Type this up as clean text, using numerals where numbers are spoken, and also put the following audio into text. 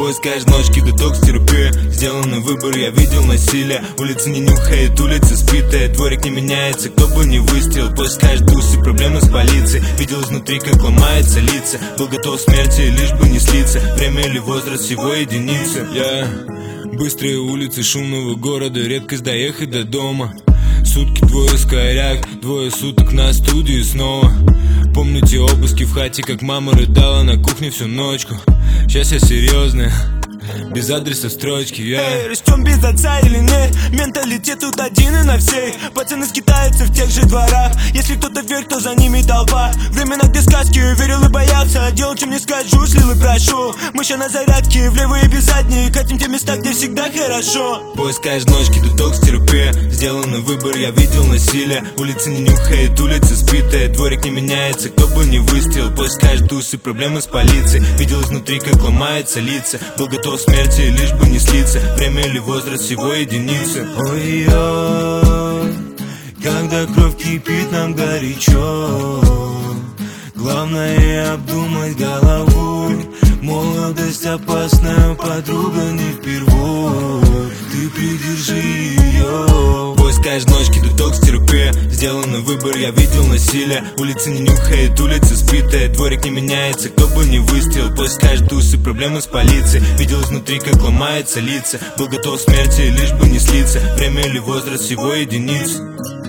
Поиск каждой ночки, детокс, терапия. Сделанный выбор, я видел насилие. Улица не нюхает, улица спитая. Дворик не меняется, кто бы не выстрел. Поиск каждой тусы, проблемы с полицией. Видел изнутри, как ломается лица. Был готов к смерти, лишь бы не слиться. Время или возраст, всего единицы. Быстрые улицы шумного города, редкость доехать до дома. Сутки двое скоряк, двое суток на студию снова. Помните обыски в хате, как мама рыдала на кухне всю ночку. Сейчас я серьезный, без адреса в строчке, растем без отца или нет, менталитет тут один и на всей. Пацаны скитаются в тех же дворах. Если кто-то верит, то за ними толпа. Времена, где сказки верил и боялся. Делал, чем не скажу, слил и прошу. Мы ща на зарядке, влево и без задней. Катим те места, где всегда хорошо. Поиск каждой ночки, детокс, терапия. Сделанный выбор, я видел насилие. Улица не нюхает, улица спитая. Дворик не меняется, кто бы не выстрел. Поиск каждой тусы, проблемы с полицией. Видел изнутри, как ломается лица. Был готов к смерти, лишь бы не слиться. Время или возраст, всего единицы. Ой-ой, когда кровь кипит, нам горячо. Главное обдумать головой. Молодость опасная, подруга не впервой. Ты придержи ее. Поиск каждой ночки, детокс, терапия. Сделанный выбор, я видел насилие. Улица не нюхает, улица спитая. Дворик не меняется, кто бы не выстрел. Поиск каждой тусы, проблемы с полицией. Видел изнутри, как ломается лица. Был готов к смерти, лишь бы не слиться. Время или возраст, всего единиц.